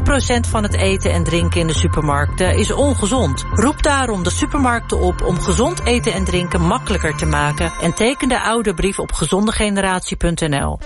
80% van het eten en drinken in de supermarkten is ongezond. Roep daarom de supermarkten op om gezond eten en drinken makkelijker te maken en teken de ouderbrief op gezondegeneratie.nl.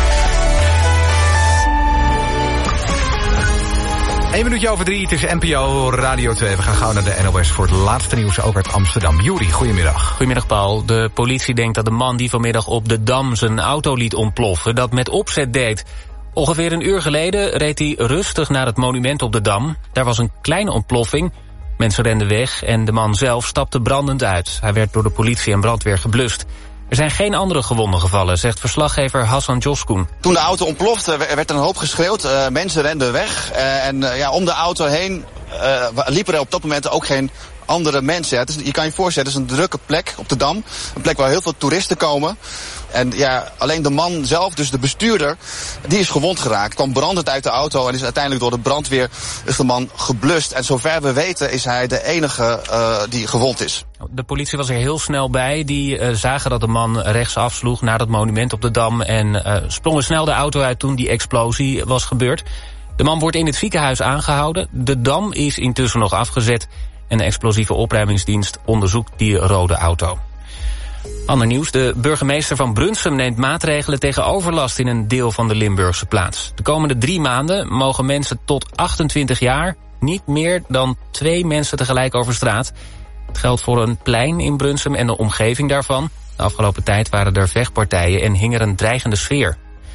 1 minuutje over 3, het is NPO Radio 2. We gaan gauw naar de NOS voor het laatste nieuws ook uit Amsterdam. Juri, goedemiddag. Goedemiddag, Paul. De politie denkt dat de man die vanmiddag op de Dam zijn auto liet ontploffen dat met opzet deed. Ongeveer een uur geleden reed hij rustig naar het monument op de Dam. Daar was een kleine ontploffing. Mensen renden weg en de man zelf stapte brandend uit. Hij werd door de politie en brandweer geblust. Er zijn geen andere gewonden gevallen, zegt verslaggever Hassan Joskoen. Toen de auto ontplofte werd er een hoop geschreeuwd. Mensen renden weg. Om de auto heen liepen er op dat moment ook geen andere mensen. Ja, je kan je voorstellen, het is een drukke plek op de Dam. Een plek waar heel veel toeristen komen. En ja, alleen de man zelf, dus de bestuurder, die is gewond geraakt. Kwam brandend uit de auto en is uiteindelijk door de brandweer is de man geblust. En zover we weten is hij de enige die gewond is. De politie was er heel snel bij. Die zagen dat de man rechts afsloeg naar het monument op de Dam en sprongen snel de auto uit toen die explosie was gebeurd. De man wordt in het ziekenhuis aangehouden. De Dam is intussen nog afgezet en de explosieve opruimingsdienst onderzoekt die rode auto. Ander nieuws, de burgemeester van Brunsum neemt maatregelen tegen overlast in een deel van de Limburgse plaats. De komende 3 maanden mogen mensen tot 28 jaar niet meer dan 2 mensen tegelijk over straat. Het geldt voor een plein in Brunsum en de omgeving daarvan. De afgelopen tijd waren er vechtpartijen en hing er een dreigende sfeer.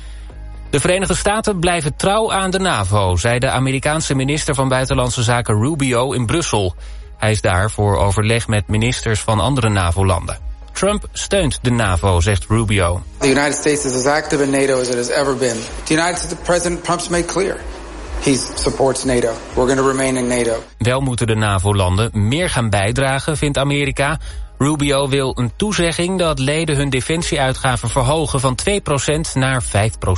De Verenigde Staten blijven trouw aan de NAVO, zei de Amerikaanse minister van Buitenlandse Zaken Rubio in Brussel. Hij is daar voor overleg met ministers van andere NAVO-landen. Trump steunt de NAVO, zegt Rubio. The United States is as active in NATO as it has ever been. The United States President Trump's made clear. He supports NATO. We're going to remain in NATO. Wel moeten de NAVO-landen meer gaan bijdragen, vindt Amerika. Rubio wil een toezegging dat leden hun defensieuitgaven verhogen van 2% naar 5%.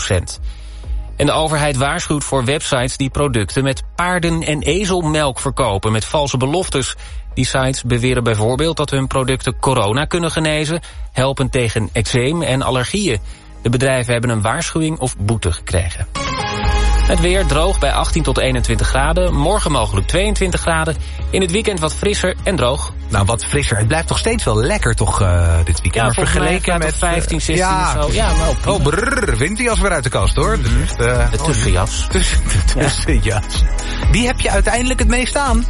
En de overheid waarschuwt voor websites die producten met paarden- en ezelmelk verkopen met valse beloftes. Die sites beweren bijvoorbeeld dat hun producten corona kunnen genezen, helpen tegen eczeem en allergieën. De bedrijven hebben een waarschuwing of boete gekregen. Het weer droog bij 18 tot 21 graden. Morgen mogelijk 22 graden. In het weekend wat frisser en droog. Nou, wat frisser. Het blijft toch steeds wel lekker toch dit weekend. Ja, maar vergeleken met 15, 16 of zo. Ja, maar winterjas weer uit de kast hoor. De tussenjas. De tussenjas. Die heb je uiteindelijk het meest aan.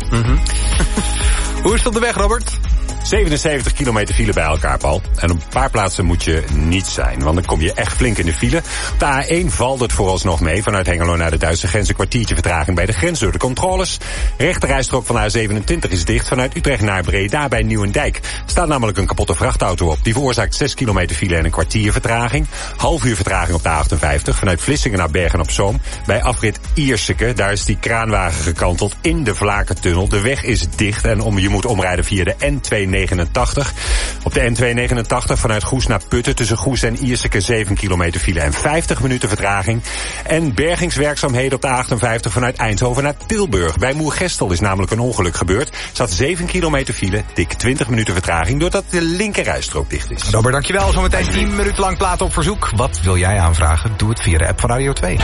Hoe is het op de weg, Robert? 77 kilometer file bij elkaar, Paul. En op een paar plaatsen moet je niet zijn, want dan kom je echt flink in de file. Op de A1 valt het vooralsnog mee. Vanuit Hengelo naar de Duitse grens een kwartiertje vertraging bij de grens door de controles. Rechterrijstrook van A27 is dicht vanuit Utrecht naar Breda bij Nieuwendijk. Staat namelijk een kapotte vrachtauto op. Die veroorzaakt 6 kilometer file en een kwartier vertraging. Half uur vertraging op de A58 vanuit Vlissingen naar Bergen-op-Zoom. Bij afrit Ierseke, daar is die kraanwagen gekanteld in de Vlakertunnel. De weg is dicht en je moet omrijden via de N289. Op de N289 vanuit Goes naar Putten tussen Goes en Ierseke 7 kilometer file en 50 minuten vertraging. En bergingswerkzaamheden op de A58 vanuit Eindhoven naar Tilburg. Bij Moergestel is namelijk een ongeluk gebeurd. Er staat 7 kilometer file, dik 20 minuten vertraging doordat de linkerrijstrook dicht is. Robert, dankjewel. Zometeen 10 minuten lang platen op verzoek. Wat wil jij aanvragen? Doe het via de app van Radio 2.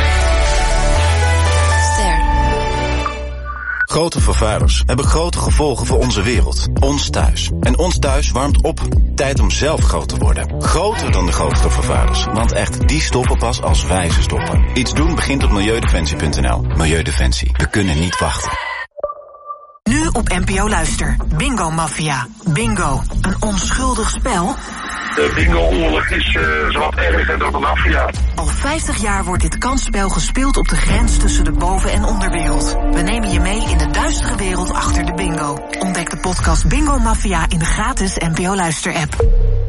Grote vervuilers hebben grote gevolgen voor onze wereld. Ons thuis. En ons thuis warmt op. Tijd om zelf groot te worden. Groter dan de grootste vervuilers. Want echt, die stoppen pas als wij ze stoppen. Iets doen begint op milieudefensie.nl. Milieudefensie. We kunnen niet wachten. Nu op NPO Luister. Bingo Mafia. Bingo. Een onschuldig spel? De bingo-oorlog is zowat erger dan de maffia. Al 50 jaar wordt dit kansspel gespeeld op de grens tussen de boven- en onderwereld. We nemen je mee in de duistere wereld achter de bingo. Ontdek de podcast Bingo Mafia in de gratis NPO Luister-app.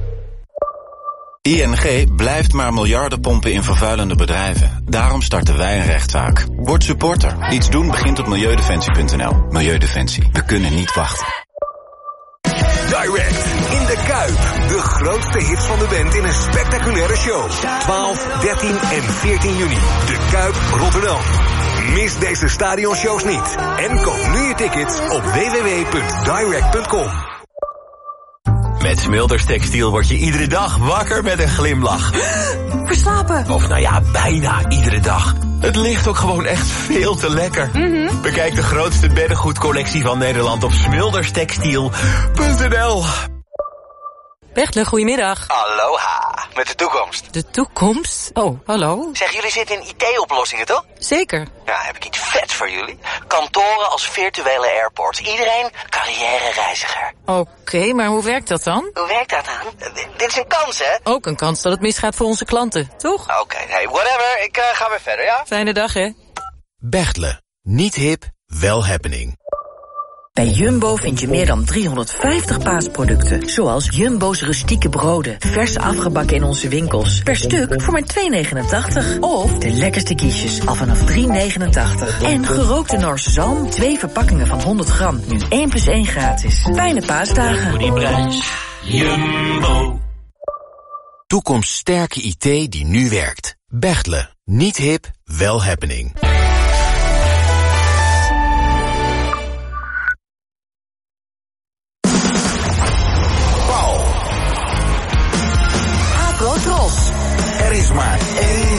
ING blijft maar miljarden pompen in vervuilende bedrijven. Daarom starten wij een rechtszaak. Word supporter. Iets doen begint op milieudefensie.nl. Milieudefensie. We kunnen niet wachten. Direct in de Kuip. De grootste hits van de band in een spectaculaire show. 12, 13 en 14 juni. De Kuip Rotterdam. Mis deze stadionshows niet. En koop nu je tickets op www.direct.com. Met Smulders Textiel word je iedere dag wakker met een glimlach. Verslapen. Of nou ja, bijna iedere dag. Het ligt ook gewoon echt veel te lekker. Bekijk de grootste beddengoedcollectie van Nederland op smilderstextiel.nl. Bechtle, goedemiddag. Aloha, met de toekomst. De toekomst? Oh, hallo. Zeg, jullie zitten in IT-oplossingen, toch? Zeker. Ja, heb ik iets vets voor jullie. Kantoren als virtuele airports. Iedereen carrière-reiziger. Oké, maar hoe werkt dat dan? Hoe werkt dat dan? Dit is een kans, hè? Ook een kans dat het misgaat voor onze klanten, toch? Oké, hey, whatever. Ik ga weer verder, ja? Fijne dag, hè? Bechtle. Niet hip, wel happening. Bij Jumbo vind je meer dan 350 paasproducten. Zoals Jumbo's rustieke broden. Vers afgebakken in onze winkels. Per stuk voor maar €2,89. Of de lekkerste quiches al vanaf €3,89. En gerookte Noorse zalm. 2 verpakkingen van 100 gram. Nu 1+1 gratis. Fijne paasdagen. Voor die prijs. Jumbo. Toekomststerke IT die nu werkt. Bechtle. Niet hip, wel happening. Tros. Er is maar één.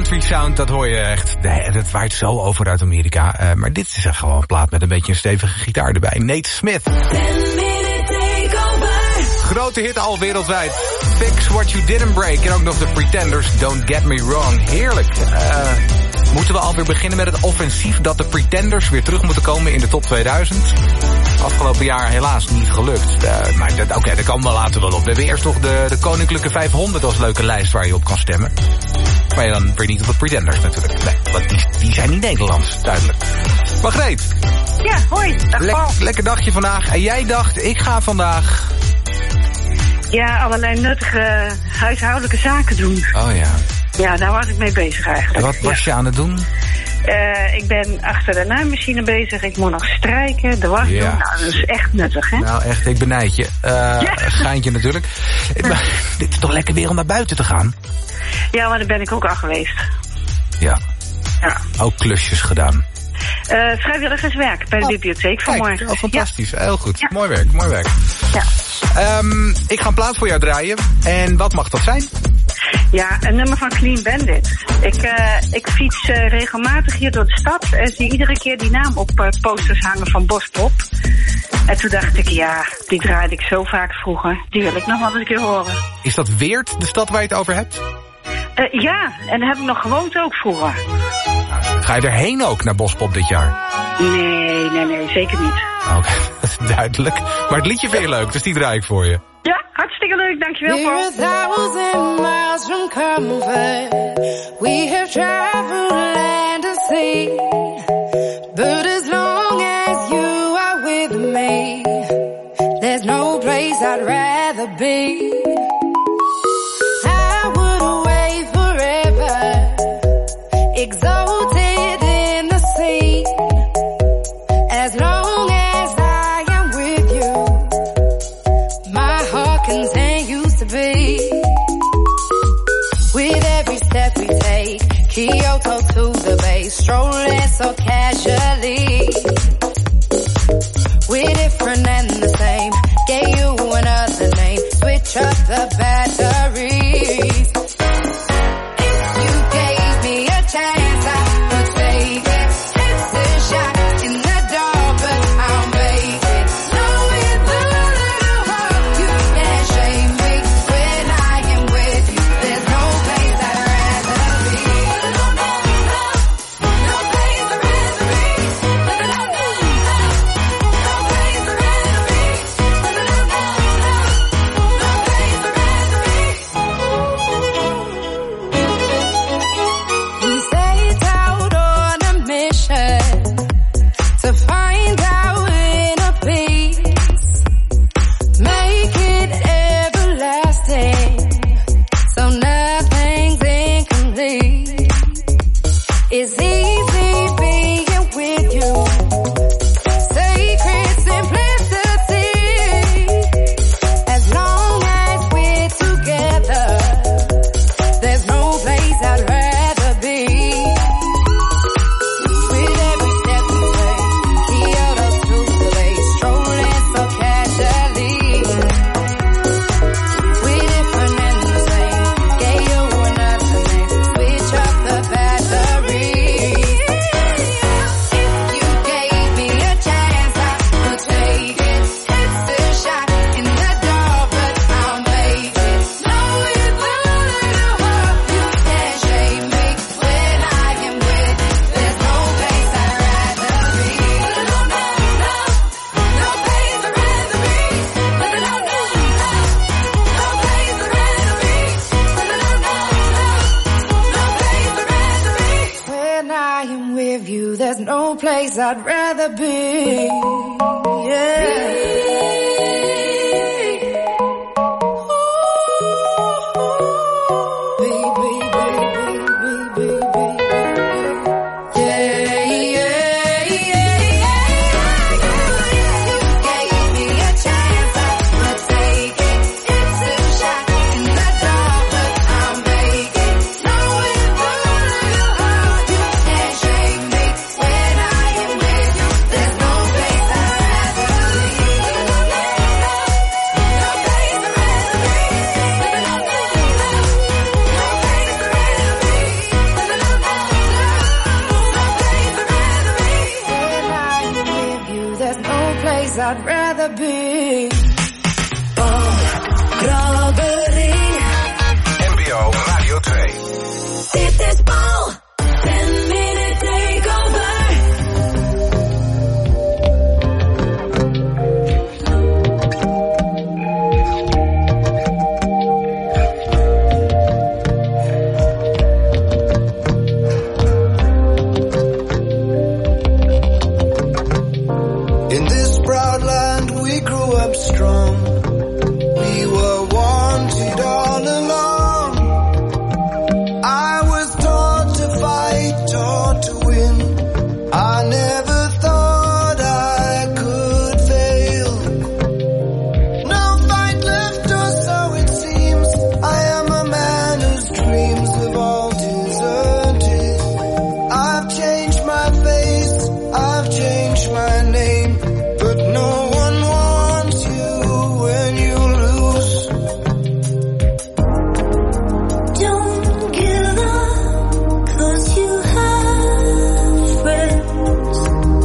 country sound, dat hoor je echt. Het waait zo over uit Amerika. Maar dit is echt gewoon een plaat met een beetje een stevige gitaar erbij. Nate Smith. Grote hit al wereldwijd. Fix What You Didn't Break. En ook nog de Pretenders, Don't Get Me Wrong. Heerlijk. Moeten we alweer beginnen met het offensief dat de Pretenders weer terug moeten komen in de top 2000? Afgelopen jaar helaas niet gelukt. Maar daar komen we later wel op. We hebben eerst nog de Koninklijke 500 als leuke lijst waar je op kan stemmen. Maar je dan weer niet op de Pretenders natuurlijk. Nee, want die zijn niet Nederlands, duidelijk. Margreet. Ja, hoi. Lekker dagje vandaag. En jij dacht, ik ga vandaag... Ja, allerlei nuttige huishoudelijke zaken doen. Oh ja. Ja, daar was ik mee bezig eigenlijk. En wat was je aan het doen? Ik ben achter de naaimachine bezig. Ik moet nog strijken, de was doen. Nou, dat is echt nuttig, hè? Nou, echt, ik benijd je. Geintje natuurlijk. Maar, dit is toch lekker weer om naar buiten te gaan? Ja, maar daar ben ik ook al geweest. Ja. Ook klusjes gedaan. Vrijwilligerswerk bij de bibliotheek vanmorgen. Oh, fantastisch. Ja. Heel goed. Ja. Mooi werk. Ja. Ik ga een plaat voor jou draaien. En wat mag dat zijn? Ja, een nummer van Clean Bandit. Ik fiets regelmatig hier door de stad en zie iedere keer die naam op posters hangen van Bospop. En toen dacht ik, ja, die draaide ik zo vaak vroeger. Die wil ik nog wel eens een keer horen. Is dat Weert, de stad waar je het over hebt? Ja, en daar heb ik nog gewoond ook vroeger. Ga je erheen ook naar Bospop dit jaar? Nee, zeker niet. Oké, dat is duidelijk. Maar het liedje vind je leuk, dus die draai ik voor je. Ja, hartstikke leuk, dankjewel Paul. We're 1,000 miles from comfort. We have traveled land and sea. But as long as you are with me, there's no place I'd rather be. I would away forever, exalted in the sea. As long as I am with you, my heart continues to beat. With every step we take, Kyoto to the bay, strolling so casually. We're different and the same, gave you another name, switch up the batteries. If you gave me a chance, I would take it. It's a shot in the dark, but I'll make it. Knowing the little heart, you can't shame me. When I am with you, there's no place I'd rather be. No place I'd rather be. No place I'd rather be. We set out on a mission to find our inner peace, make it everlasting, so nothing's incomplete. It's easy being with you, sacred simplicity. As long as we're together, there's no place I'd rather be. With every step we take, Kyoto to the bay, strolling so casually. We're different and the same, gave you another name, switch up the batteries. If you gave me a chance, I would take it. It's a shot in the dark, but I'll make it. Knowing the little heart, you can't shame me. When I am with you, there's no place I'd rather be. No place I'd rather be. No place I'd rather be. No place I'd rather be. When I am with you, there's no place I'd rather be. When I am with you, there's no place I'd rather be. place I'd rather be. Robbery. NPO Radio 2. Dit is Paul. 10-minute takeover. In this proud land we grew up strong. We were wanted all along. I was taught to fight, taught to win. I never thought I could fail. No fight left, or so it seems. I am a man whose dreams have all deserted. I've changed my face, I've changed my name, but no one wants you when you lose. Don't give up, 'cause you have friends.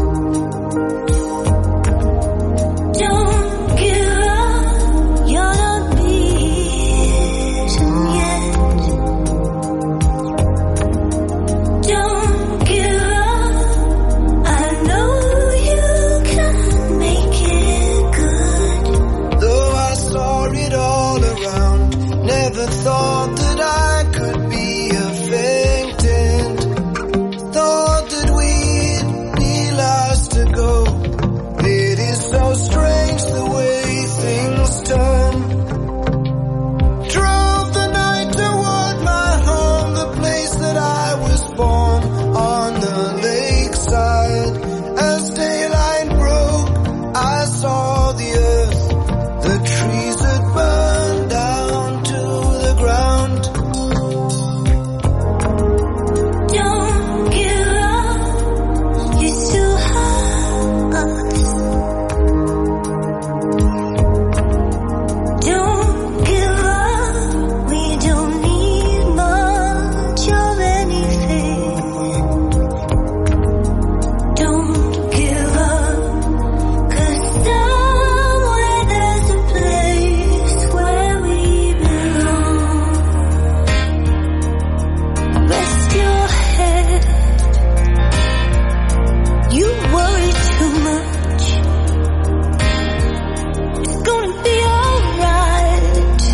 Don't give up, you're not beaten yet. Don't give up, I know you can make it good. Though I saw it all around, never thought that I could be a faintant. Thought that we'd be last to go. It is so strange the way things turn. Drove the night toward my home, the place that I was born, on the lakeside. As daylight broke, I saw the earth, the trees that burned down to the ground. Don't give up, you still have us. Don't give up, we don't need much of anything. Don't give up, 'cause somewhere there's a place where we belong. Rest your head, you worry too much. It's gonna be alright.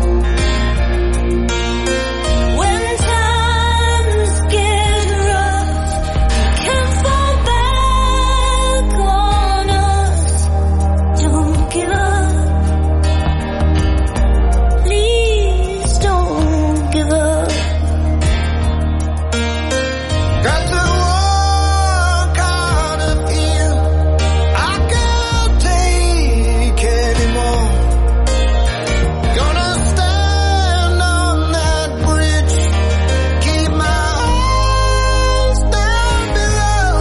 When times get rough, you can't fall back on us. Don't give up, please don't give up. Got to walk out of here. I can't take anymore. Gonna stand on that bridge, keep my eyes down below.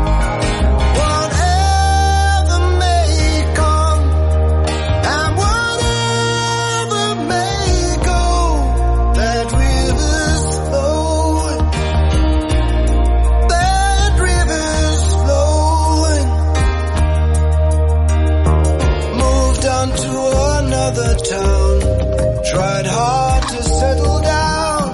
Whatever may come and whatever may go, that river's flowing. That river's flowing. Moved on to another town. Tried hard to settle down.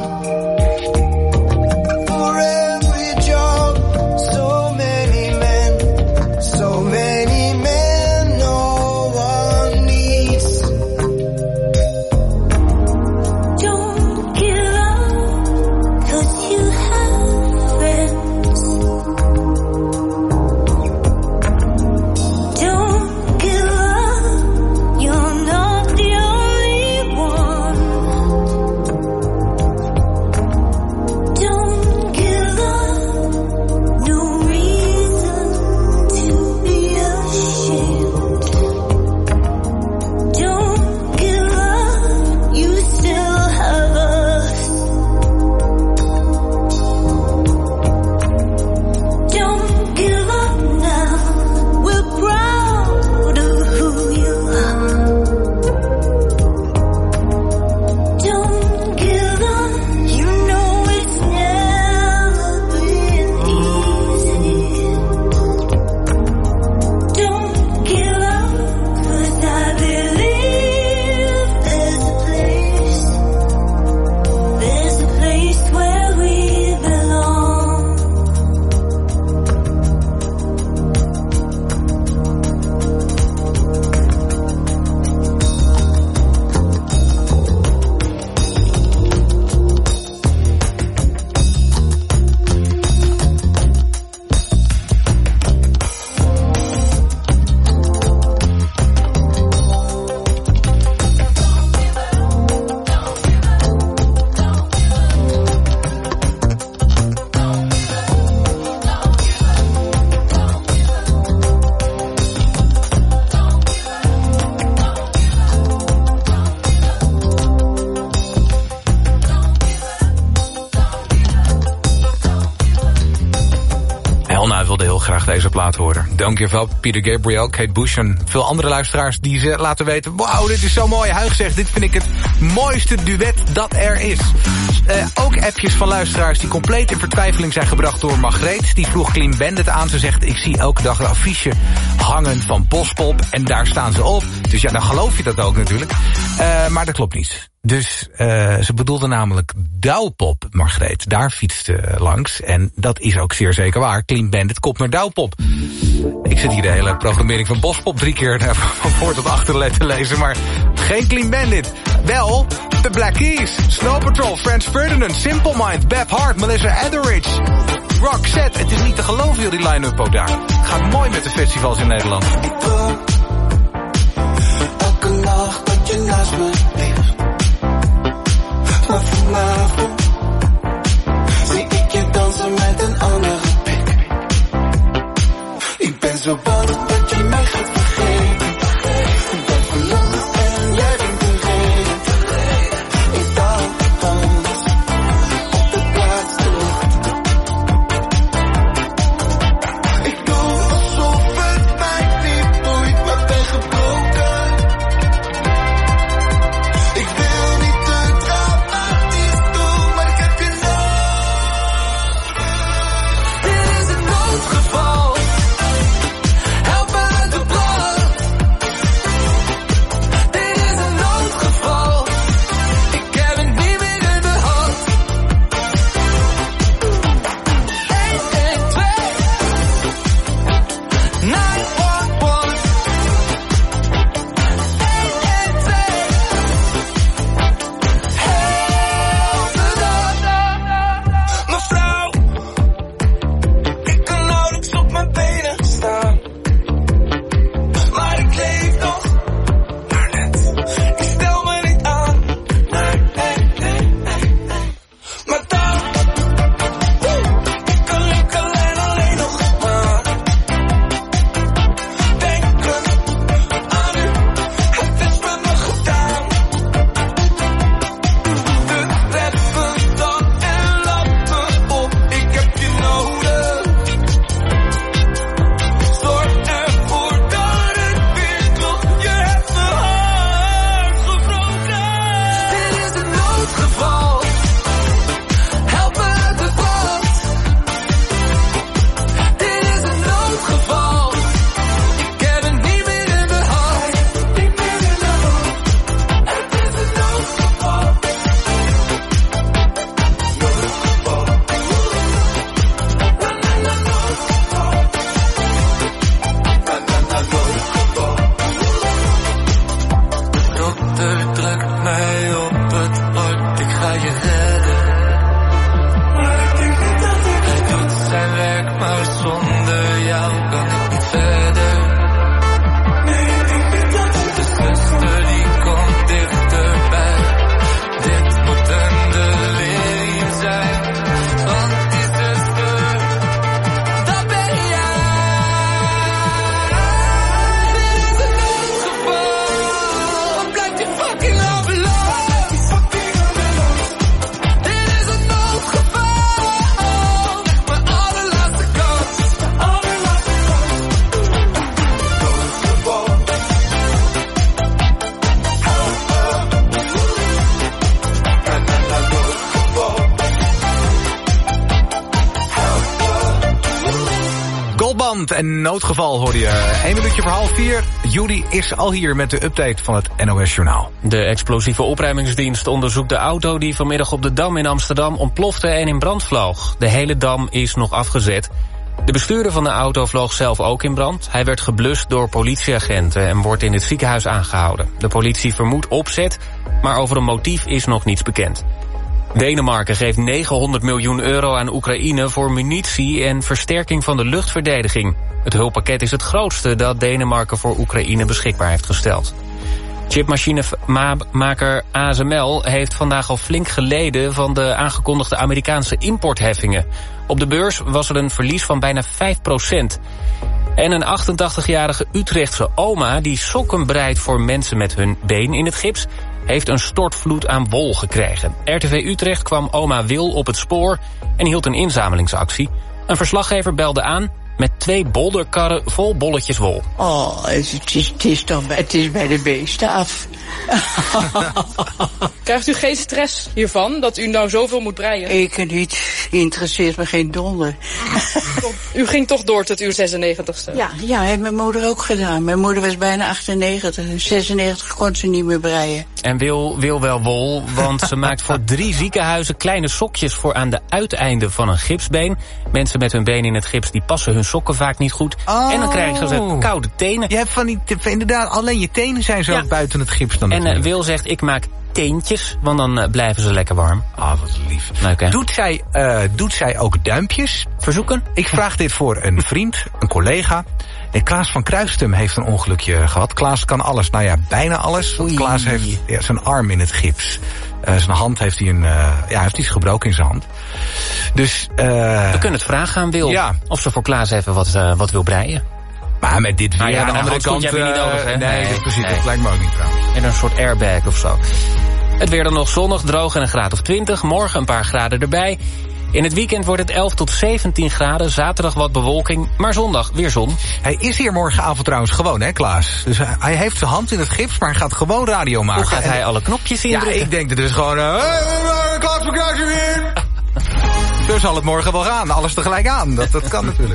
For every job, so many men. So many men no one needs. Don't give up, 'cause you have friends. Don't give up, you're not the only horen. Don't Give Up, Peter Gabriel, Kate Bush en veel andere luisteraars die ze laten weten... wauw, dit is zo mooi. Huig zegt, dit vind ik het mooiste duet dat er is. Ook appjes van luisteraars die compleet in vertwijfeling zijn gebracht door Margreet. Die vroeg Clean Bandit aan. Ze zegt, ik zie elke dag een affiche hangen van Bospop en daar staan ze op. Dus ja, dan geloof je dat ook natuurlijk. Maar dat klopt niet. Dus ze bedoelde namelijk Douwpop, Margreet. Daar fietste langs. En dat is ook zeer zeker waar. Clean Bandit komt naar Douwpop. Ik zit hier de hele programmering van Bospop 3 keer van voor tot achter te lezen. Maar geen Clean Bandit. Wel, The Black Keys, Snow Patrol, Franz Ferdinand, Simple Minds, Beb Hart, Melissa Etheridge, Roxette. Het is niet te geloven, joh, die line-up ook daar. Het gaat mooi met de festivals in Nederland. Elke nacht dat je naast me ligt. Maar vanavond zie ik je dansen met een andere pik. Ik ben zo bang dat je mij gaat vergeten. Ik ben verloren en jij bent de reden. Ik dans op de plaats terug. Ik doe alsof het mij niet boeit, maar ben gebroken. Ik wil niet te dramatisch doen, maar ik heb je nodig. Dit is een noodgeval. Help me uit de brand. Dit is een noodgeval. Ik heb het niet meer in de hand. 112 911 Mevrouw, ik kan nauwelijks op mijn benen staan. Maar ik leef nog, maar net, ik stel me niet aan. Nee. Maar dan, ik kan lukken en alleen nog maar denken aan u. Het is met me gedaan. De treffen dan en lappen op, ik heb je nodig. Zorg ervoor dat het weer klopt, je hebt mijn hart gebroken. Dit is een noodgeval, help me uit de brand. Dit is een noodgeval, ik heb het niet meer in de hand. Niet meer in de hand, het is een noodgeval. Dokter, druk mij op het hart, ik ga je redden. Hij doet zijn werk, maar zonder jou kan ik niet verder. De zuster die komt dichterbij, dit moet een delirium zijn. Want die zuster, dat ben jij. Dit is een noodgeval, blijf die fucking love los. Dit is een noodgeval, mijn allerlaatste kans. Goldband en Noodgeval hoorde je. 1 minuutje voor 3:30. Judy is al hier met de update van het NOS Journaal. De explosieve opruimingsdienst onderzoekt de auto die vanmiddag op de Dam in Amsterdam ontplofte en in brand vloog. De hele Dam is nog afgezet. De bestuurder van de auto vloog zelf ook in brand. Hij werd geblust door politieagenten en wordt in het ziekenhuis aangehouden. De politie vermoedt opzet, maar over een motief is nog niets bekend. Denemarken geeft 900 miljoen euro aan Oekraïne voor munitie en versterking van de luchtverdediging. Het hulppakket is het grootste dat Denemarken voor Oekraïne beschikbaar heeft gesteld. Chipmachinemaker ASML heeft vandaag al flink geleden van de aangekondigde Amerikaanse importheffingen. Op de beurs was er een verlies van bijna 5%. En een 88-jarige Utrechtse oma die sokken breidt voor mensen met hun been in het gips, heeft een stortvloed aan wol gekregen. RTV Utrecht kwam oma Wil op het spoor en hield een inzamelingsactie. Een verslaggever belde aan met 2 bolderkarren vol bolletjes wol. Oh, het is bij de beesten af. Krijgt u geen stress hiervan, dat u nou zoveel moet breien? Ik niet. Interesseert me geen donder. U ging toch door tot uw 96ste? Ja, heeft mijn moeder ook gedaan. Mijn moeder was bijna 98. In 96 kon ze niet meer breien. En wil wel wol, want ze maakt voor 3 ziekenhuizen kleine sokjes voor aan de uiteinden van een gipsbeen. Mensen met hun been in het gips, die passen hun sokken vaak niet goed. En dan krijgen ze koude tenen. Je hebt van die, inderdaad, alleen je tenen zijn zo buiten het gips dan. En Wil zegt, ik maak teentjes, want dan blijven ze lekker warm. Wat lief. Leuk, hè? Doet zij ook duimpjes? Verzoeken? Ik vraag dit voor een vriend, een collega. En Klaas van Kruistum heeft een ongelukje gehad. Klaas kan alles, nou ja, bijna alles. Want Klaas heeft zijn arm in het gips. Zijn hand heeft hij heeft iets gebroken in zijn hand. Dus we kunnen het vragen aan Wil. Of ze voor Klaas even wat wil breien. Maar met dit weer aan de andere kant... heb je niet nodig, hè? Nee, precies. Dat lijkt me ook niet trouwens. En een soort airbag of zo. Het weer dan nog zonnig, droog en een graad of 20. Morgen een paar graden erbij. In het weekend wordt het 11 tot 17 graden. Zaterdag wat bewolking, maar zondag weer zon. Hij is hier morgenavond trouwens gewoon, hè, Klaas? Dus hij heeft zijn hand in het gips, maar hij gaat gewoon radio maken. Hoe gaat hij alle knopjes indrukken? Ja, ik denk dat het is gewoon... Klaas van Kruistum in! Zo zal het morgen wel gaan. Alles tegelijk aan. Dat kan natuurlijk.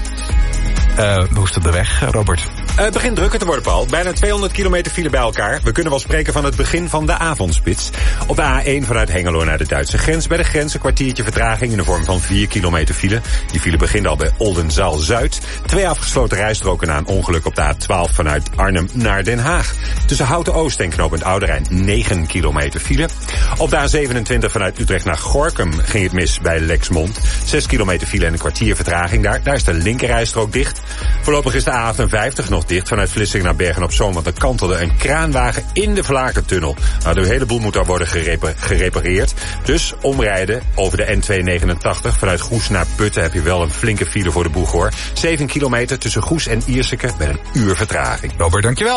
Hoe is het op de weg, Robert? Het begint drukker te worden, Paul. Bijna 200 kilometer file bij elkaar. We kunnen wel spreken van het begin van de avondspits. Op de A1 vanuit Hengelo naar de Duitse grens. Bij de grens een kwartiertje vertraging in de vorm van 4 kilometer file. Die file begint al bij Oldenzaal-Zuid. 2 afgesloten rijstroken na een ongeluk op de A12 vanuit Arnhem naar Den Haag. Tussen Houten-Oost en knooppunt Oude Rijn 9 kilometer file. Op de A27 vanuit Utrecht naar Gorinchem ging het mis bij Lexmond. 6 kilometer file en een kwartier vertraging daar. Daar is de linkerrijstrook dicht. Voorlopig is de A58 nog dicht vanuit Vlissingen naar Bergen-op-Zoom, want er kantelde een kraanwagen in de Vlakentunnel. Nou, de hele boel moet daar worden gerepareerd. Dus omrijden over de N289 vanuit Goes naar Putten heb je wel een flinke file voor de boeg, hoor. 7 kilometer tussen Goes en Ierseke met een uur vertraging. Robert, dankjewel.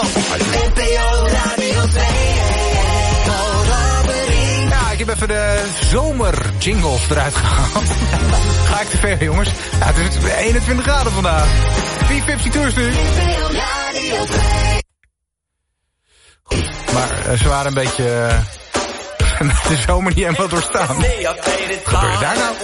Ja, ik heb even de zomerjingles eruit gehaald. Ga ik te ver, jongens? Ja, het is 21 graden vandaag. 452 nu. Goed, maar ze waren een beetje... de zomer niet helemaal doorstaan. Wat gebeurde daar nou?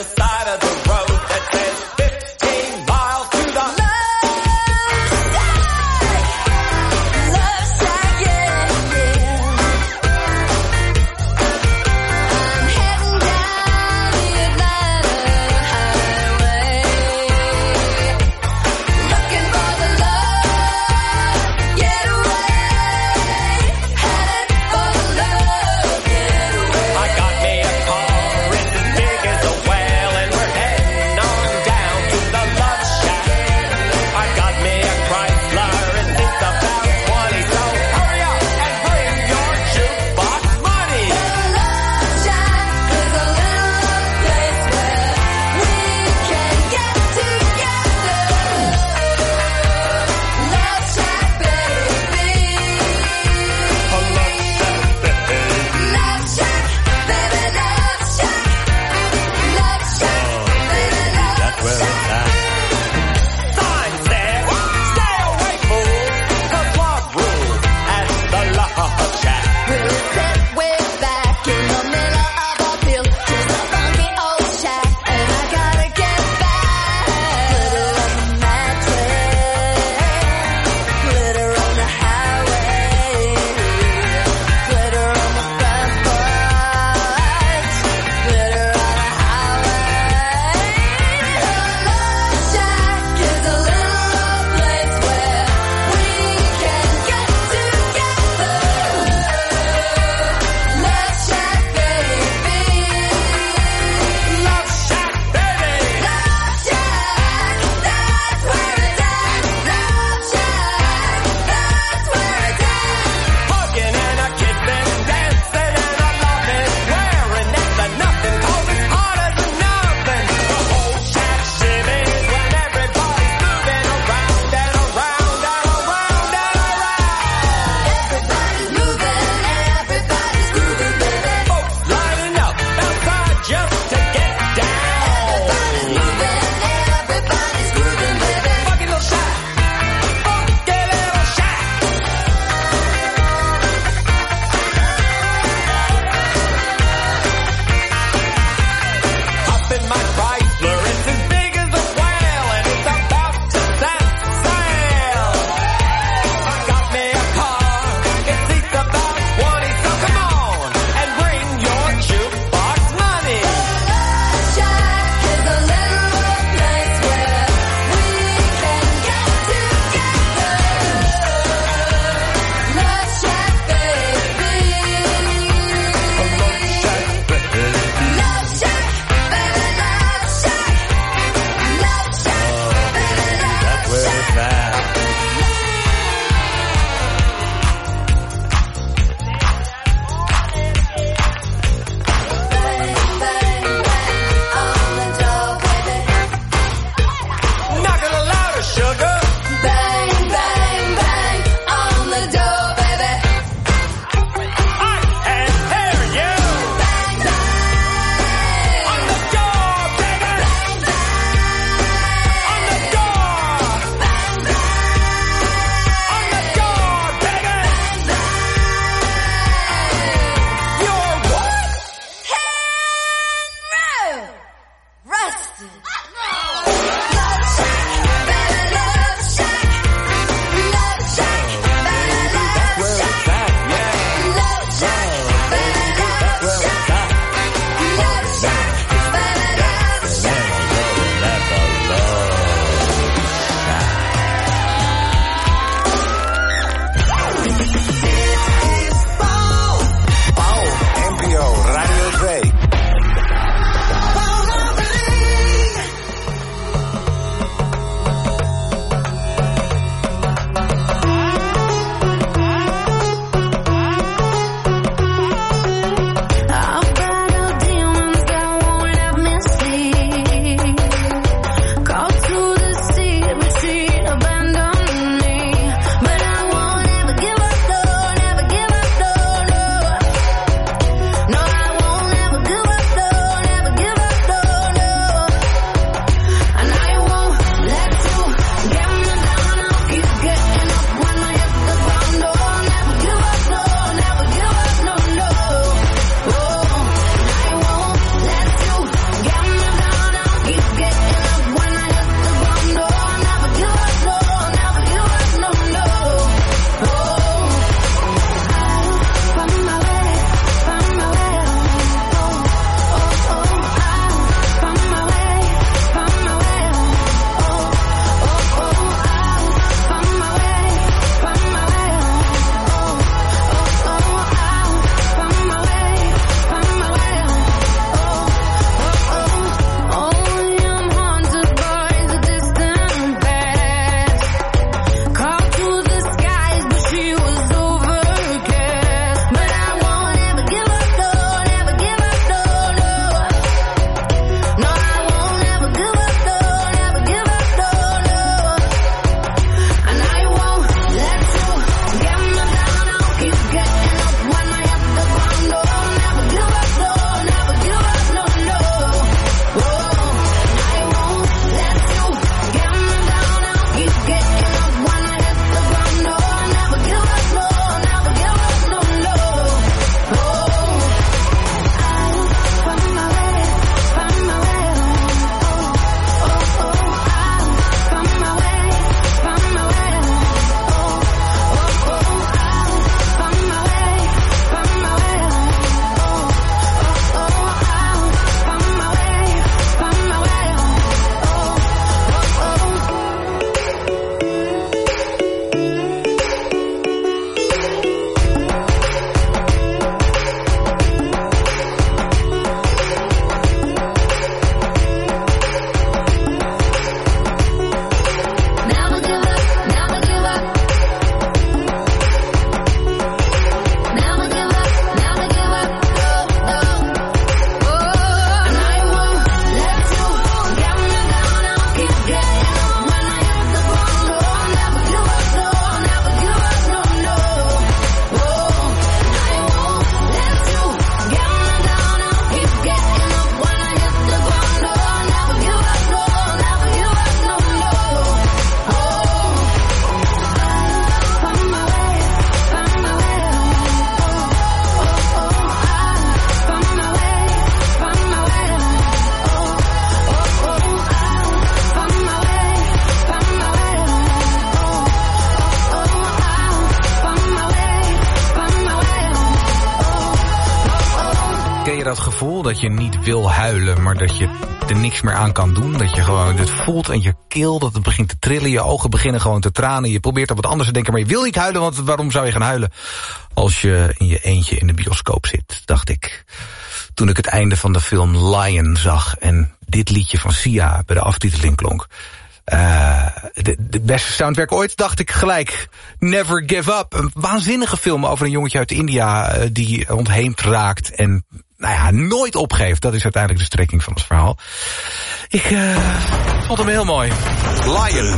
je dat gevoel dat je niet wil huilen, maar dat je er niks meer aan kan doen? Dat je gewoon het voelt en je keel, dat het begint te trillen, je ogen beginnen gewoon te tranen. Je probeert op wat anders te denken, maar je wil niet huilen, want waarom zou je gaan huilen als je in je eentje in de bioscoop zit, dacht ik. Toen ik het einde van de film Lion zag en dit liedje van Sia bij de aftiteling klonk. De beste soundtrack ooit, dacht ik gelijk. Never Give Up. Een waanzinnige film over een jongetje uit India die ontheemd raakt en nooit opgeeft. Dat is uiteindelijk de strekking van het verhaal. Ik vond hem heel mooi. Lion.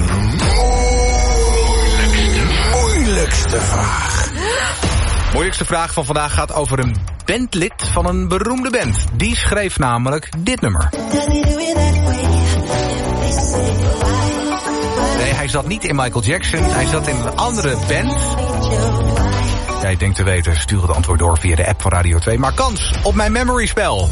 Moeilijkste vraag. Moeilijkste vraag van vandaag gaat over een bandlid van een beroemde band. Die schreef namelijk dit nummer. Nee, hij zat niet in Michael Jackson. Hij zat in een andere band. Jij denkt te weten, stuur het antwoord door via de app van Radio 2. Maar kans op mijn memory spel.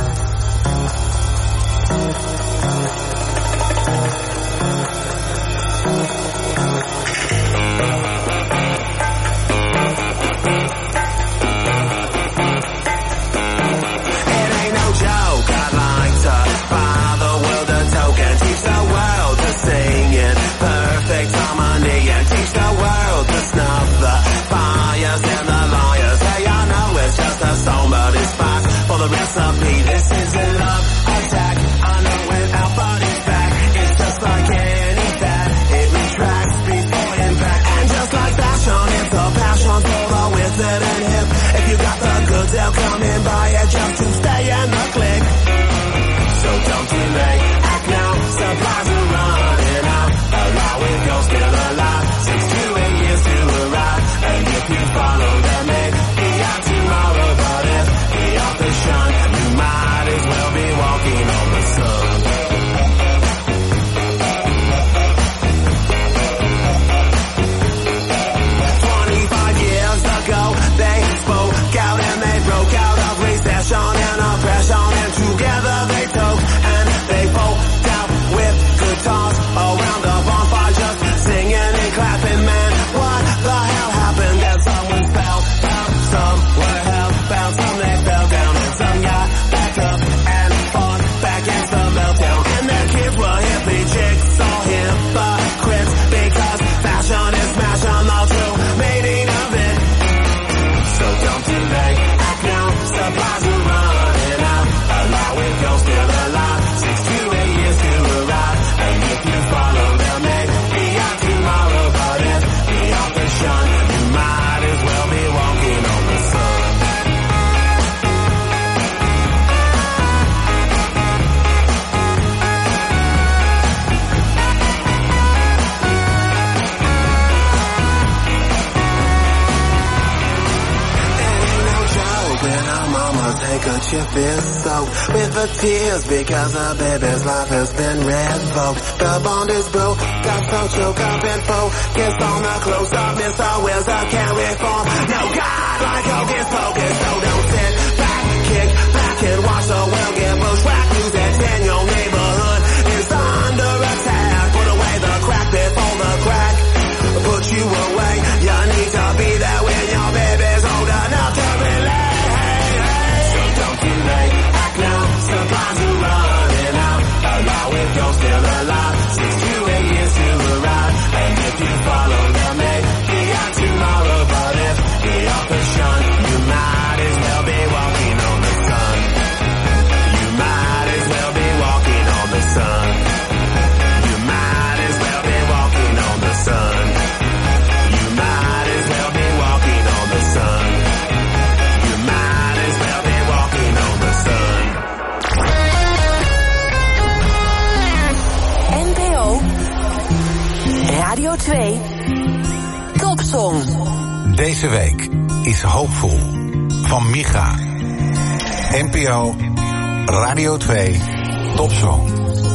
Recipe, this is a love attack. I know it out, but it's back. It's just like any fad. It retracts before impact. And just like fashion, it's a passion for the wicked and hip. If you got the goods, they'll come and buy it just to stay in the clique. So don't delay, act now. Supplies are running out. Allow it, go still alive. 6 to 8 years to arrive. And if you follow them, maybe out tomorrow, but if the author shine, you might as well be walking on the sun. They spoke out and they broke out of recession and oppression, and together they took and they broke out with guitars around the bonfire, just singing and clapping. Man, what the hell happened? And someone fell out, some were hellbound, some they fell down, and some got back up and fought back against the meltdown. And their kids were hippie chicks, all hypocrites, because fashion is smashing the true meaning of it. So don't delay, act now, supplies are running out. Allow it, go still alive. 6 to 8 years to arrive. And if you follow them, maybe out tomorrow. But if the author shine, you might as well be walking on the sun. When our mama's handkerchief is soaked with the tears because her baby's life has been revoked. The bond is broke, got so choked up and focused on the close-up. Mr. Wills, I can't reform. No God like hocus pocus, so don't sit back, kick back and watch the world get bushwhacked. News that's in your neighborhood is under attack. Put away the crack before the crack put you away. You need to be there when your baby's old enough to relate. Act now, supplies are running out. Allow it, go still alive. 6 to 8 years to arrive. And if you follow them, maybe out tomorrow. But if the author shine, you might as well be walking on the sun. You might as well be walking on the sun. You might as well be walking on the sun. You might as well be walking on the sun. You might as well be walking on the sun. NPO Radio 2 Topsong. Deze week is Hoopvol van Micha. NPO Radio 2 Topsong.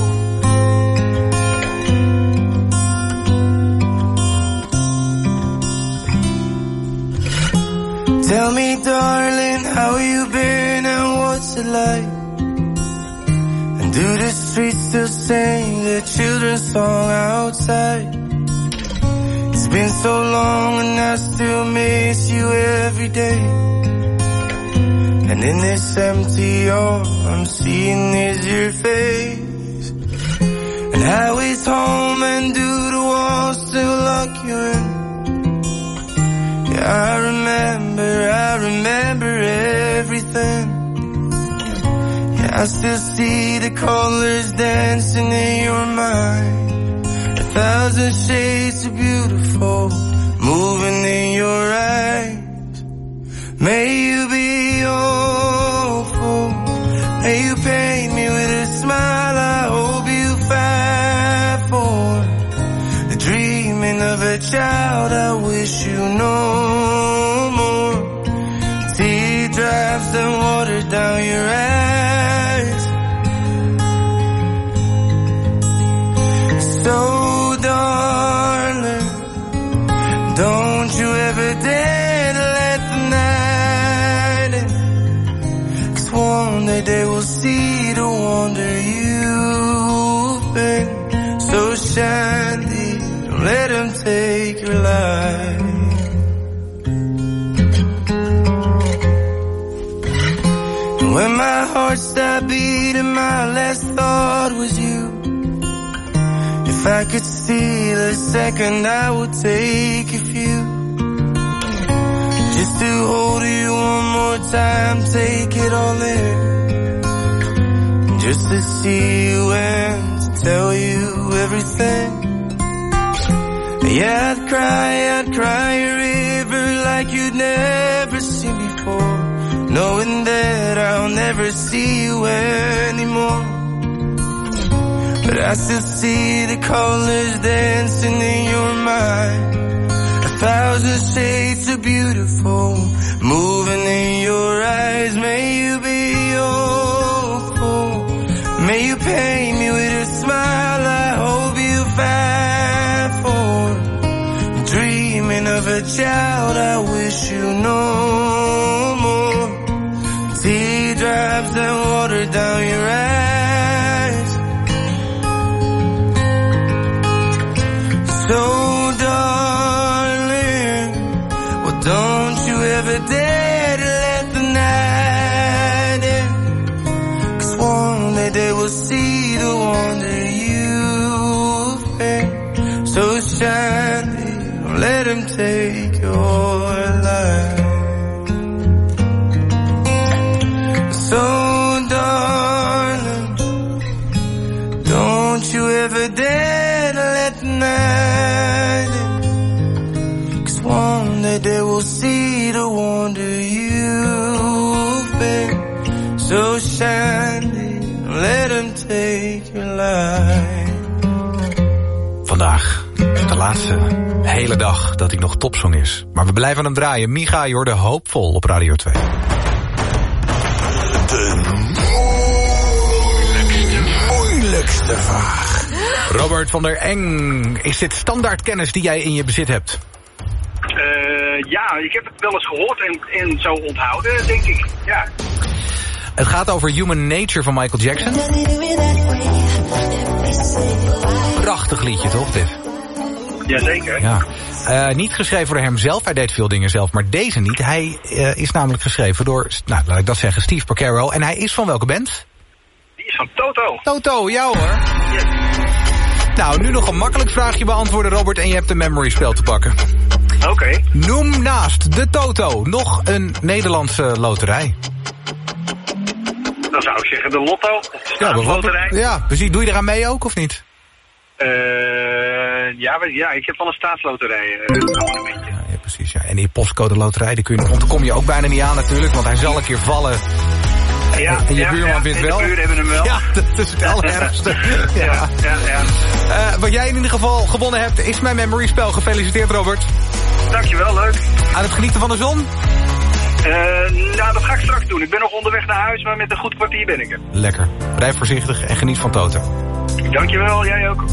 Tell me, darling, how you been and what's it like? And do the streets still sing their children's song outside? It's been so long and I still miss you every day. And in this empty all I'm seeing is your face. And how it's home and do the walls still lock you in? Yeah, I remember everything. Yeah, I still see the colors dancing in your mind. 1,000 shades of beautiful moving in your eyes. May you be hopeful, may you paint me with a smile. I hope you fight for the dreaming of a child. I wish you no more teardrops that water down your eyes. So darling, don't you ever dare to let the night in, 'cause one day they will see the wonder you've been. So shiny, don't let them take your life. And when my heart stopped beating, my last thought was you. If I could steal a second, I would take a few, just to hold you one more time, take it all in, just to see you and to tell you everything. Yeah, I'd cry a river like you'd never seen before, knowing that I'll never see you anymore. But I still see the colors dancing in your mind. 1,000 shades of beautiful moving in your eyes. May you be hopeful, may you paint me with a smile. I hope you fight for dreaming of a child. I wish you no more teardrops that water down your eyes. So darling, well don't you ever dare to let the night in, 'cause one day they will see the wonder you've been. So shiny, don't let them take your life. So darling, don't you ever dare to let the night in, 'cause one day they will see the wonder you've been. So shiny, don't let them take your life. Vandaag, de laatste hele dag dat hij nog topsong is. Maar we blijven hem draaien. Micha, je hoorde Hoopvol op Radio 2. De moeilijkste vraag. Robert van der Eng, is dit standaardkennis die jij in je bezit hebt? Ja, ik heb het wel eens gehoord en zo onthouden, denk ik. Ja. Het gaat over Human Nature van Michael Jackson. Prachtig liedje, toch, dit? Jazeker. Ja. Niet geschreven door hem zelf, hij deed veel dingen zelf, maar deze niet. Hij is namelijk geschreven door, nou, laat ik dat zeggen, Steve Porcaro. En hij is van welke band? Die is van Toto. Toto, ja hoor. Yes. Nou, nu nog een makkelijk vraagje beantwoorden, Robert, en je hebt een memory spel te pakken. Oké. Noem naast de Toto nog een Nederlandse loterij. Dan zou ik zeggen de Lotto. Ja, bijvoorbeeld. Ja, precies. Doe je eraan mee ook, of niet? Ja, ik heb wel een staatsloterij. Ja, precies. Ja. En die postcode loterij, die kom je ook bijna niet aan natuurlijk, want hij zal een keer vallen. Ja, en je buurman wint wel. De buren hebben hem wel. Ja, dat is het allerergste. Ja. Wat jij in ieder geval gewonnen hebt, is mijn memory spel. Gefeliciteerd, Robert. Dankjewel, leuk. Aan het genieten van de zon? Nou, dat ga ik straks doen. Ik ben nog onderweg naar huis, maar met een goed kwartier ben ik er. Lekker. Blijf voorzichtig en geniet van Toto. Dankjewel, jij ook.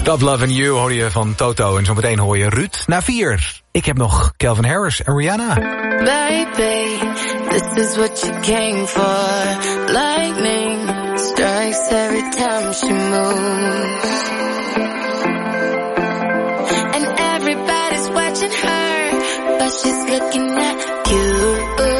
Top Love and You hoor je van Toto en zometeen hoor je Ruud. Na 4. Ik heb nog Calvin Harris en Rihanna. Baby, this is what you came for. Lightning strikes every time she moves. And everybody's watching her, but she's looking at you.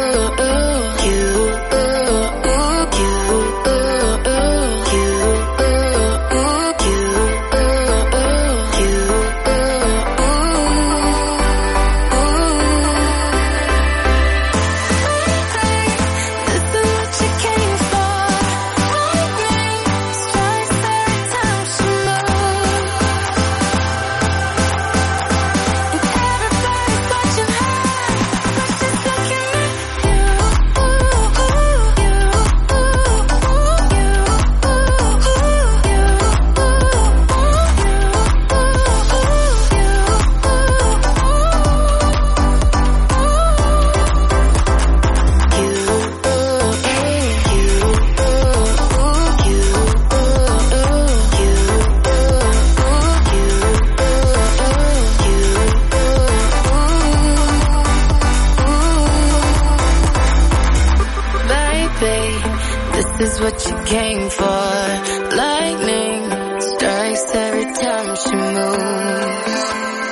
This is what you came for. Lightning strikes every time she moves.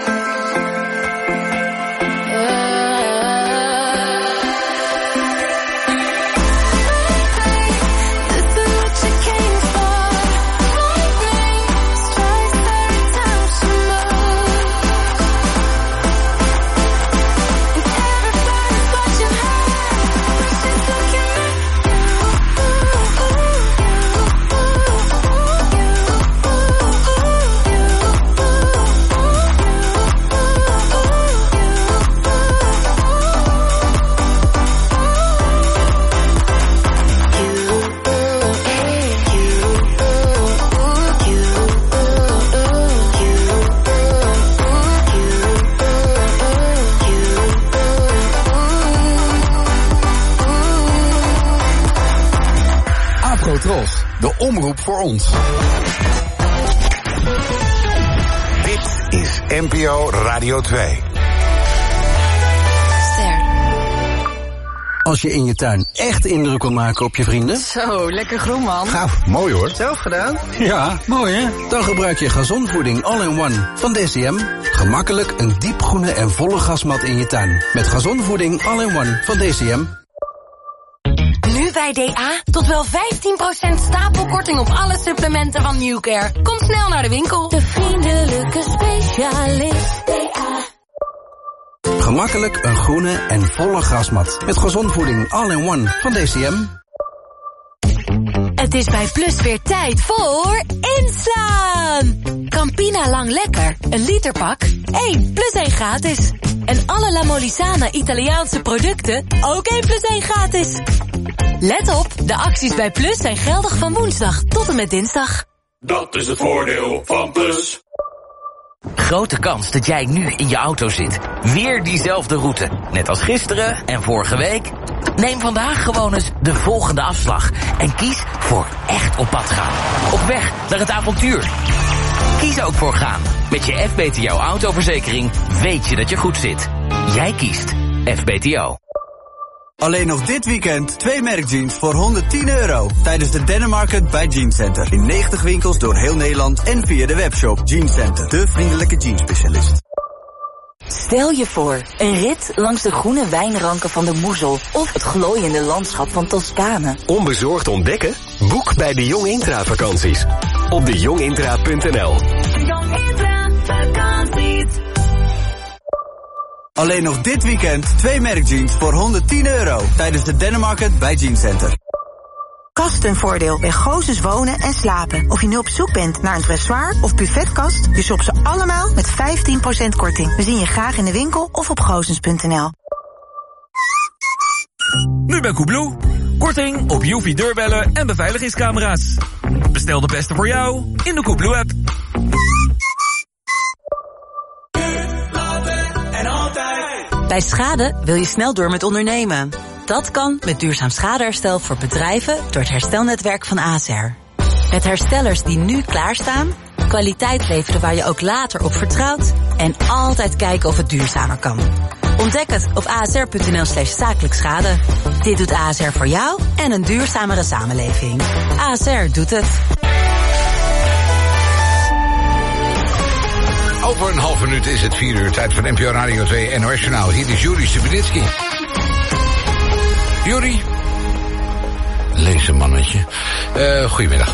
De omroep voor ons. Dit is NPO Radio 2. Als je in je tuin echt indruk wil maken op je vrienden. Zo, lekker groen, man. Gaaf, mooi hoor. Zelf gedaan? Ja, mooi hè? Dan gebruik je gazonvoeding All-in-One van DCM. Gemakkelijk een diepgroene en volle gasmat in je tuin. Met gazonvoeding All-in-One van DCM. Nu bij DA tot wel 15% stapelkorting op alle supplementen van Newcare. Kom snel naar de winkel. De vriendelijke specialist DA. Gemakkelijk een groene en volle grasmat. Met gazonvoeding All-in-One van DCM. Het is bij Plus weer tijd voor inslaan. Campina Lang Lekker, een literpak, 1 plus 1 gratis. En alle La Molisana Italiaanse producten, ook 1 plus 1 gratis. Let op, de acties bij Plus zijn geldig van woensdag tot en met dinsdag. Dat is het voordeel van Plus. Grote kans dat jij nu in je auto zit. Weer diezelfde route. Net als gisteren en vorige week. Neem vandaag gewoon eens de volgende afslag. En kies voor echt op pad gaan. Op weg naar het avontuur. Kies ook voor gaan. Met je FBTO autoverzekering weet je dat je goed zit. Jij kiest FBTO. Alleen nog dit weekend 2 merkjeans voor €110 tijdens de Dennemarket bij Jeans Center. In 90 winkels door heel Nederland en via de webshop Jeans Center. De vriendelijke jeansspecialist. Stel je voor, een rit langs de groene wijnranken van de Moezel of het glooiende landschap van Toscane. Onbezorgd ontdekken? Boek bij de Jong Intra vakanties. Op dejongintra.nl. Alleen nog dit weekend 2 merkjeans voor €110 tijdens de Dennemarket bij Jeans Center. Kastenvoordeel bij Gozes Wonen en Slapen. Of je nu op zoek bent naar een dressoir of buffetkast, je shopt ze allemaal met 15% korting. We zien je graag in de winkel of op gozens.nl. Nu bij Coolblue. Korting op UV-deurbellen en beveiligingscamera's. Bestel de beste voor jou in de Coolblue-app. Bij schade wil je snel door met ondernemen. Dat kan met duurzaam schadeherstel voor bedrijven door het herstelnetwerk van ASR. Met herstellers die nu klaarstaan Kwaliteit leveren waar je ook later op vertrouwt. En altijd kijken of het duurzamer kan. Ontdek het op asr.nl/zakelijk schade. Dit doet ASR voor jou en een duurzamere samenleving. ASR doet het. Over een half minuut is het 4 uur tijd van NPO Radio 2 NOS Journaal. Hier is Juri Stubenitski. Juri. Lezenmannetje. Goedemiddag.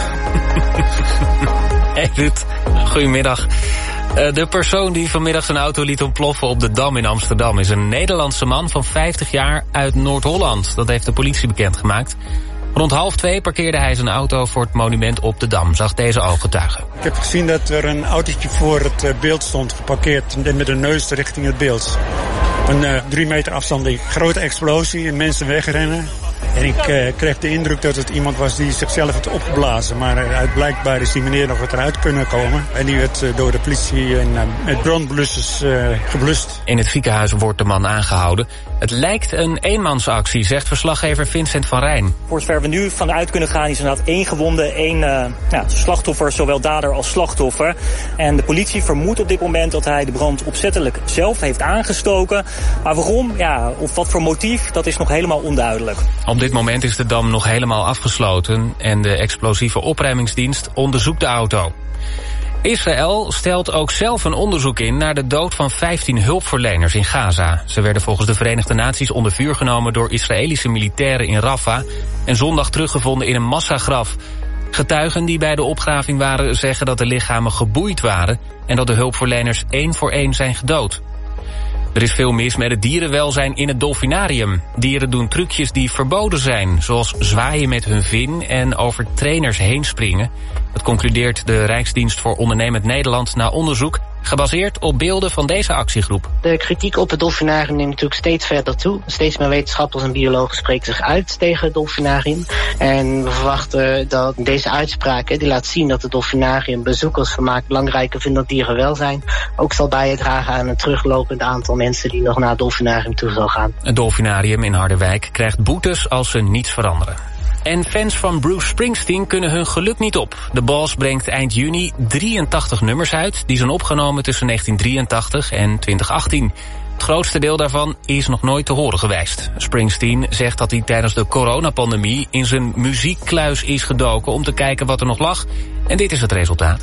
Hey Ruud, goedemiddag. De persoon die vanmiddag zijn auto liet ontploffen op de Dam in Amsterdam is een Nederlandse man van 50 jaar uit Noord-Holland. Dat heeft de politie bekendgemaakt. Rond 1:30 parkeerde hij zijn auto voor het monument op de Dam, zag deze ooggetuige. Ik heb gezien dat er een autootje voor het beeld stond geparkeerd met de neus richting het beeld. Een 3 meter afstand, een grote explosie en mensen wegrennen. En ik kreeg de indruk dat het iemand was die zichzelf had opgeblazen. Maar blijkbaar is die meneer nog wat eruit kunnen komen. En die werd door de politie met brandblussers geblust. In het ziekenhuis wordt de man aangehouden. Het lijkt een eenmansactie, zegt verslaggever Vincent van Rijn. Voor zover we nu vanuit kunnen gaan is inderdaad 1 gewonde, 1 slachtoffer, zowel dader als slachtoffer. En de politie vermoedt op dit moment dat hij de brand opzettelijk zelf heeft aangestoken. Maar waarom, of wat voor motief, dat is nog helemaal onduidelijk. Op dit moment is de Dam nog helemaal afgesloten en de explosieve opruimingsdienst onderzoekt de auto. Israël stelt ook zelf een onderzoek in naar de dood van 15 hulpverleners in Gaza. Ze werden volgens de Verenigde Naties onder vuur genomen door Israëlische militairen in Rafah en zondag teruggevonden in een massagraf. Getuigen die bij de opgraving waren zeggen dat de lichamen geboeid waren en dat de hulpverleners 1 voor 1 zijn gedood. Er is veel mis met het dierenwelzijn in het dolfinarium. Dieren doen trucjes die verboden zijn, zoals zwaaien met hun vin en over trainers heen springen. Dat concludeert de Rijksdienst voor Ondernemend Nederland na onderzoek, gebaseerd op beelden van deze actiegroep. De kritiek op het dolfinarium neemt natuurlijk steeds verder toe. Steeds meer wetenschappers en biologen spreken zich uit tegen het dolfinarium. En we verwachten dat deze uitspraak, die laat zien dat het dolfinarium bezoekersvermaak belangrijker vindt dan dierenwelzijn, ook zal bijdragen aan een teruglopend aantal mensen die nog naar het dolfinarium toe zal gaan. Het dolfinarium in Harderwijk krijgt boetes als ze niets veranderen. En fans van Bruce Springsteen kunnen hun geluk niet op. De Boss brengt eind juni 83 nummers uit. Die zijn opgenomen tussen 1983 en 2018. Het grootste deel daarvan is nog nooit te horen geweest. Springsteen zegt dat hij tijdens de coronapandemie in zijn muziekkluis is gedoken om te kijken wat er nog lag. En dit is het resultaat.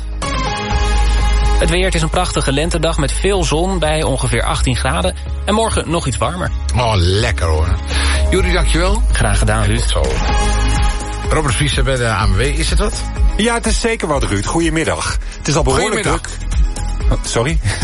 Het weer, het is een prachtige lentedag met veel zon bij ongeveer 18 graden. En morgen nog iets warmer. Oh, lekker hoor. Juri, dankjewel. Graag gedaan, Ruud. Zo. Robert Vries bij de ANWB, is het wat? Ja, het is zeker wat, Ruud. Goedemiddag. Het is al behoorlijk druk. Sorry?